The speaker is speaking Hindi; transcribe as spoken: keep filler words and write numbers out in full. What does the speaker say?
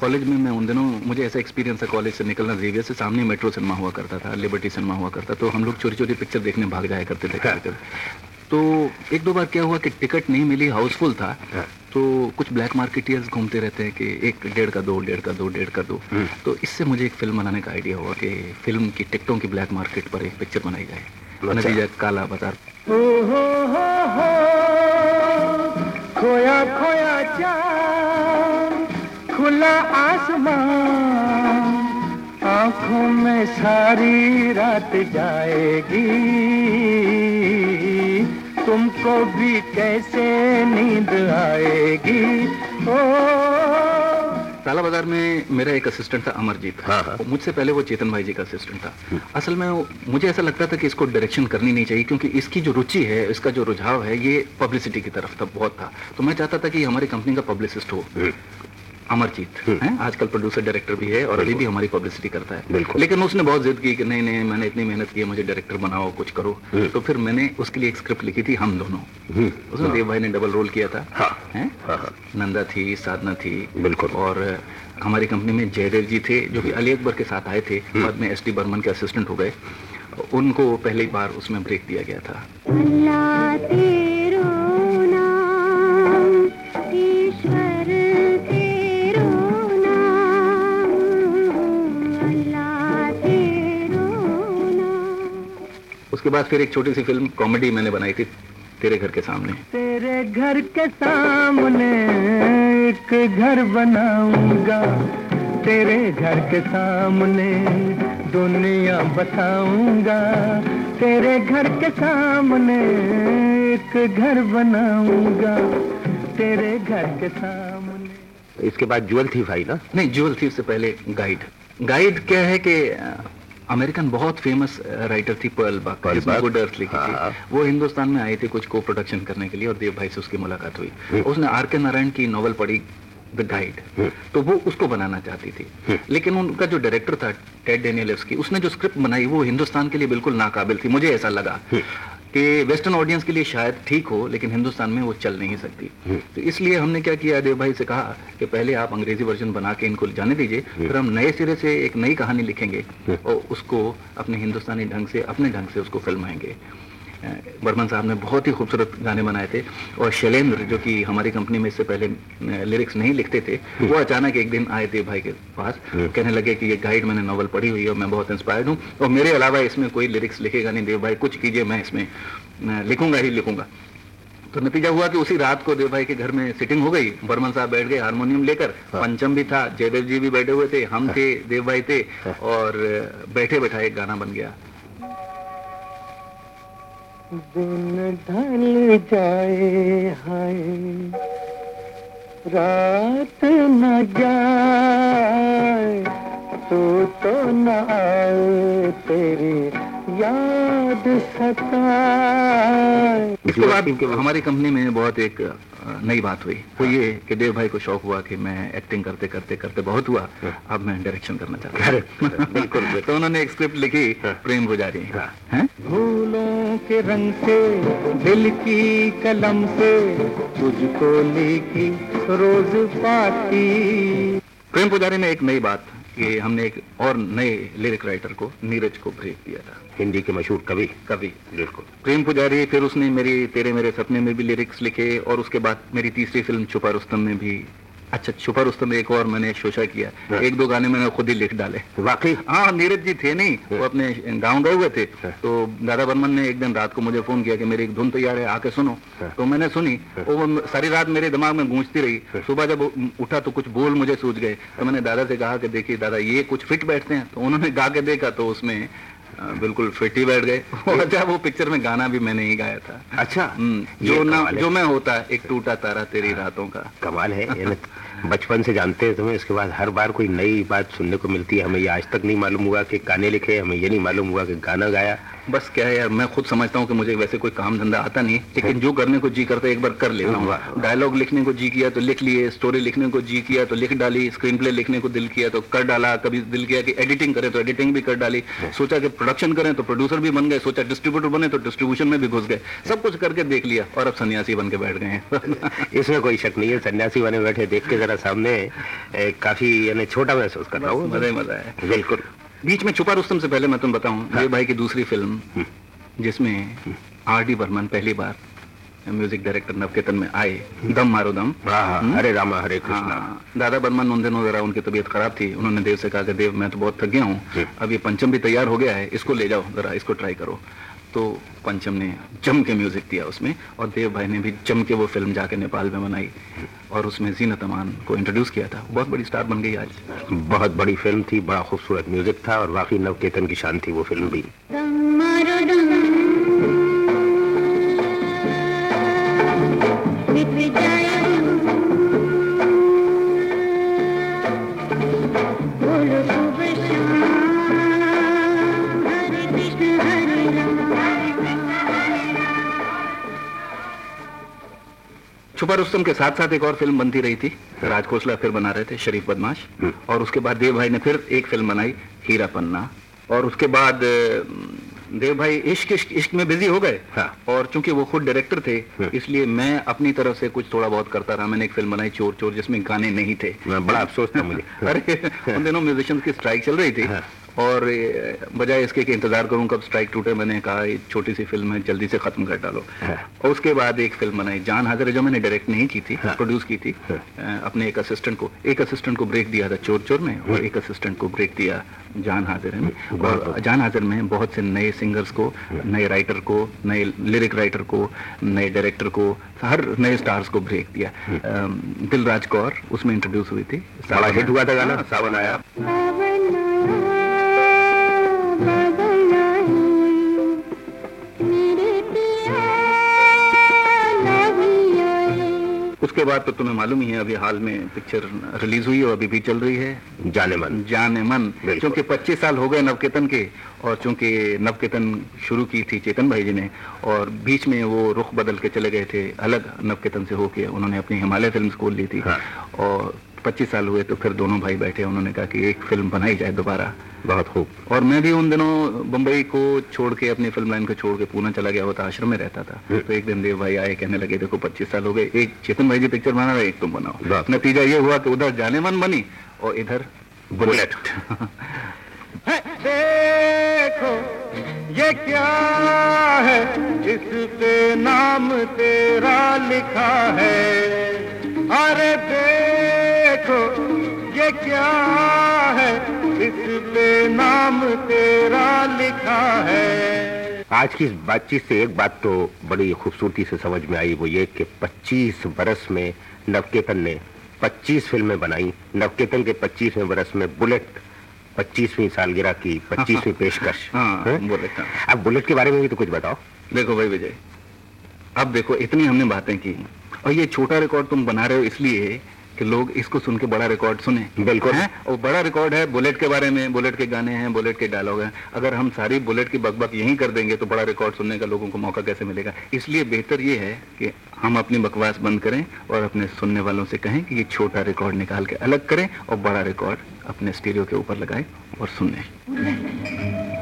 कॉलेज में मैं उन दिनों मुझे ऐसा एक्सपीरियंस है, कॉलेज से निकलना, जेवियर से सामने मेट्रो सिनेमा हुआ करता था, लिबर्टी सिनेमा हुआ करता, तो हम लोग चोरी चोरी पिक्चर देखने भाग जाया करते थे। हाँ। तो एक दो बार क्या हुआ कि टिकट नहीं मिली, हाउसफुल था। हाँ। तो कुछ ब्लैक मार्केटियर्स घूमते रहते हैं कि एक डेढ़ का दो, डेढ़ का दो, डेढ़ का दो। तो इससे मुझे एक फिल्म बनाने का आइडिया हुआ कि फिल्म की टिकटों की ब्लैक मार्केट पर एक पिक्चर बनाई जाए। नतीजा काला बाजार। खोया खोया चांद, खुला आसमान, आंखों में सारी रात जाएगी, तुमको भी कैसे नींद आएगी। ओ काला बाजार में मेरा एक असिस्टेंट था अमरजीत। हाँ हाँ। मुझसे पहले वो चेतन भाई जी का असिस्टेंट था। असल में मुझे ऐसा लगता था कि इसको डायरेक्शन करनी नहीं चाहिए, क्योंकि इसकी जो रुचि है, इसका जो रुझाव है, ये पब्लिसिटी की तरफ था, बहुत था। तो मैं चाहता था कि हमारी कंपनी का पब्लिसिस्ट हो। अमरजीत है, आजकल प्रोड्यूसर डायरेक्टर भी है और अभी भी हमारी पब्लिसिटी करता है। लेकिन उसने बहुत जिद की कि नहीं नहीं, मैंने इतनी मेहनत की है, मुझे डायरेक्टर बनाओ, कुछ करो। तो फिर मैंने उसके लिए एक स्क्रिप्ट लिखी थी, हम दोनों। उसमें देव भाई ने डबल रोल किया था। है? नंदा थी, साधना थी, बिल्कुल। और हमारी कंपनी में जयदेव जी थे, जो कि अली अकबर के साथ आए थे, बाद में एस डी बर्मन के असिस्टेंट हो गए। उनको पहली बार उसमें ब्रेक दिया गया था। उसके बाद फिर एक छोटी सी फिल्म कॉमेडी मैंने बनाई थी, तेरे घर के सामने। तेरे घर के सामने एक घर बनाऊंगा, तेरे घर के सामने दुनिया बताऊंगा, तेरे घर के सामने एक घर बनाऊंगा, तेरे घर के सामने। इसके बाद ज्वेल थीफ आई ना? नहीं, ज्वेल थीफ से पहले गाइड। गाइड क्या है कि अमेरिकन बहुत फेमस राइटर थी पर्ल बक, जिसने गुड अर्थ लिखी थी। वो हिंदुस्तान में आई थी कुछ को प्रोडक्शन करने के लिए, और देव भाई से उसकी मुलाकात हुई। उसने आर के नारायण की नॉवल पढ़ी, द गाइड, तो वो उसको बनाना चाहती थी। लेकिन उनका जो डायरेक्टर था टेड डेनियल्सकी, उसने जो स्क्रिप्ट बनाई वो हिंदुस्तान के लिए बिल्कुल नाकाबिल थी। मुझे ऐसा लगा कि वेस्टर्न ऑडियंस के लिए शायद ठीक हो, लेकिन हिंदुस्तान में वो चल नहीं सकती। तो इसलिए हमने क्या किया, देव भाई से कहा कि पहले आप अंग्रेजी वर्जन बना के इनको जाने दीजिए, फिर हम नए सिरे से एक नई कहानी लिखेंगे और उसको अपने हिंदुस्तानी ढंग से, अपने ढंग से उसको फिल्माएंगे। बर्मन साहब ने बहुत ही खूबसूरत गाने बनाए थे, और शैलेंद्र जो कि हमारी कंपनी में इससे पहले लिरिक्स नहीं लिखते थे, वो अचानक एक दिन आए देव भाई के पास, कहने लगे कि ये गाइड मैंने नॉवल पढ़ी हुई है और मैं बहुत इंस्पायर्ड हूँ, और मेरे अलावा इसमें कोई लिरिक्स लिखेगा नहीं देव भाई, कुछ कीजिए, मैं इसमें लिखूंगा ही लिखूंगा। तो नतीजा हुआ कि उसी रात को देव भाई के घर में सिटिंग हो गई। बर्मन साहब बैठ गए हारमोनियम लेकर, पंचम भी था, जयदेव जी भी बैठे हुए थे, हम थे, देव भाई थे, और बैठे बैठाए एक गाना बन गया। दिन ढल जाए हाय, रात न जाए, तू तो न आए, तेरी याद सताए। इसके बाद हमारी कंपनी में बहुत एक नई बात हुई, वो ये कि देव भाई को शौक हुआ कि मैं एक्टिंग करते करते करते बहुत हुआ, अब मैं डायरेक्शन करना चाहता हूँ। बिल्कुल। तो उन्होंने एक स्क्रिप्ट लिखी, प्रेम पुजारी। हैं? फूलों के रंग से, दिल की कलम से, तुझको लिखी रोज पाती। प्रेम पुजारी में एक नई बात कि हमने एक और नए लिरिक राइटर को, नीरज को ब्रेक दिया था, हिंदी के मशहूर कवि कवि बिल्कुल प्रेम पुजारी। फिर उसने मेरी तेरे मेरे सपने में भी लिरिक्स लिखे, और उसके बाद मेरी तीसरी फिल्म छुपा रुस्तम में भी, अच्छा छुपा रुस्तम में एक और मैंने शोशा किया, एक दो गाने मैंने खुद ही लिख डाले। वाकई? हाँ, नीरज जी थे नहीं, वो अपने गांव गए हुए थे। तो दादा बर्मन ने एक दिन रात को मुझे फोन किया कि मेरी एक धुन तैयार है, आके सुनो। तो मैंने सुनी, वो सारी रात मेरे दिमाग में गूंजती रही। सुबह जब उठा तो कुछ बोल मुझे सूझ गए, तो मैंने दादा से कहा कि देखिए दादा, ये कुछ फिट बैठते हैं। तो उन्होंने गा के देखा तो उसमें बिल्कुल फिट ही बैठ गए। अच्छा, वो पिक्चर में गाना भी मैंने ही गाया था। अच्छा, जो ना जो मैं होता, एक टूटा तारा तेरी रातों का। कमाल है। बचपन से जानते हैं तुम्हें, इसके बाद हर बार कोई नई बात सुनने को मिलती है। हमें ये आज तक नहीं मालूम हुआ कि गाने लिखे, हमें ये नहीं मालूम हुआ कि गाना गाया। बस क्या है यार, मैं खुद समझता हूँ कि मुझे वैसे कोई काम धंधा आता नहीं, लेकिन जो करने को जी करता है एक बार कर लेता हूँ। डायलॉग लिखने को जी किया तो लिख लिए, स्टोरी लिखने को जी किया तो लिख डाली, स्क्रीन प्ले लिखने को दिल किया तो कर डाला, कभी दिल किया कि एडिटिंग करें तो एडिटिंग भी कर डाली, सोचा कि प्रोडक्शन करें तो प्रोड्यूसर भी बन गए, सोचा डिस्ट्रीब्यूटर बने तो डिस्ट्रीब्यूशन में भी घुस गए, सब कुछ करके देख लिया और अब सन्यासी बन के बैठ गए हैं। इसमें कोई शक नहीं है, सन्यासी बने बैठे देख के जरा सामने काफी यानी छोटा महसूस कर रहा हूँ। मजा ही मजा है। बिल्कुल। बीच में छुपा रुस्तम से पहले मैं तुम बताऊं, देव भाई की दूसरी फिल्म जिसमें आर डी बर्मन पहली बार म्यूजिक डायरेक्टर नवकेतन में आए, दम मारो दम। हरे रामा हरे कृष्णा। दादा बर्मन उन दिनों जरा उनकी तबीयत खराब थी, उन्होंने देव से कहा कि देव मैं तो बहुत थक गया हूँ, अब ये पंचम भी तैयार हो गया है, इसको ले जाओ जरा, इसको ट्राई करो। तो पंचम ने जम के म्यूजिक दिया उसमें, और देव भाई ने भी जम के वो फिल्म जाके नेपाल में बनाई और उसमें जीनत अमान को इंट्रोड्यूस किया था। बहुत बड़ी स्टार बन गई आज। बहुत बड़ी फिल्म थी, बड़ा खूबसूरत म्यूजिक था और वाकई नवकेतन की शान थी वो फिल्म भी। छुपा रुस्तम के साथ साथ एक और फिल्म बनती रही थी, राज खोसला फिर बना रहे थे शरीफ बदमाश, और उसके बाद देव भाई ने फिर एक फिल्म बनाई हीरा पन्ना, और उसके बाद देव भाई इश्क इश्क इश्क में बिजी हो गए। हाँ। और चूंकि वो खुद डायरेक्टर थे इसलिए मैं अपनी तरफ से कुछ थोड़ा बहुत करता रहा। मैंने एक फिल्म बनाई चोर चोर जिसमें गाने नहीं थे, बड़ा अफसोस था मुझे। अरे उन दिनों म्यूजिशियंस की स्ट्राइक चल रही थी। हाँ। और बजाय इसके कि इंतजार करूं कब स्ट्राइक टूटे, मैंने कहा ये छोटी सी फिल्म है जल्दी से खत्म कर डालो। हाँ। और उसके बाद एक फिल्म बनाई जान हाजिर है, जो मैंने डायरेक्ट नहीं की थी, हाँ। प्रोड्यूस की थी। हाँ। अपने एक असिस्टेंट को एक असिस्टेंट को ब्रेक दिया था चोर चोर में, और एक असिस्टेंट को ब्रेक दिया जान हाजिर में। और जान हाजिर में बहुत से नए सिंगर्स को, नए राइटर को, नए लिरिक राइटर को, नए डायरेक्टर को, हर नए स्टार्स को ब्रेक दिया। दिलराज कौर उसमें इंट्रोड्यूस हुई थी, बड़ा हिट हुआ था गाना सावन आया। उसके बाद तो तुम्हें मालूम ही है, अभी हाल में पिक्चर रिलीज हुई है और अभी भी चल रही है, जाने मन। जाने मन। क्योंकि पच्चीस साल हो गए नवकेतन के, और चूंकि नवकेतन शुरू की थी चेतन भाई जी ने, और बीच में वो रुख बदल के चले गए थे, अलग नवकेतन से होके उन्होंने अपनी हिमालय फिल्म खोल ली थी। हाँ। और पच्चीस साल हुए तो फिर दोनों भाई बैठे, उन्होंने कहा कि एक फिल्म बनाई जाए दोबारा। बहुत खूब। और मैं भी उन दिनों बम्बई को छोड़ के, अपनी फिल्म लाइन को छोड़ के पूना चला गया होता, आश्रम में रहता था। तो एक दिन देव भाई आए, कहने लगे देखो पच्चीस साल हो गए, एक चेतन भाई जी पिक्चर बना रहे, एक तुम बनाओ। नतीजा ये हुआ कि उधर जाने मन बनी और इधर बुलेट। देखो ये क्या है, इस पे नाम तेरा लिखा है। अरे देखो ये क्या है, इस पे नाम तेरा लिखा है। आज की इस बातचीत से एक बात तो बड़ी खूबसूरती से समझ में आई, वो ये कि पच्चीस बरस में नवकेतन ने पच्चीस फिल्में बनाई। नवकेतन के पच्चीसवें बरस में बुलेट पच्चीसवीं सालगिरह की पच्चीसवीं पेशकश। हाँ, बुलेट। अब बुलेट के बारे में भी तो कुछ बताओ। देखो भाई विजय, अब देखो इतनी हमने बातें की, और ये छोटा रिकॉर्ड तुम बना रहे हो इसलिए कि लोग इसको सुन के बड़ा रिकॉर्ड सुने। बिल्कुल है, और बड़ा रिकॉर्ड है बुलेट के बारे में, बुलेट के गाने हैं, बुलेट के डायलॉग हैं। अगर हम सारी बुलेट की बकबक यहीं कर देंगे तो बड़ा रिकॉर्ड सुनने का लोगों को मौका कैसे मिलेगा। इसलिए बेहतर ये है कि हम अपनी बकवास बंद करें और अपने सुनने वालों से कहें कि ये छोटा रिकॉर्ड निकाल के अलग करें और बड़ा रिकॉर्ड अपने स्टीरियो के ऊपर लगाएं और सुने।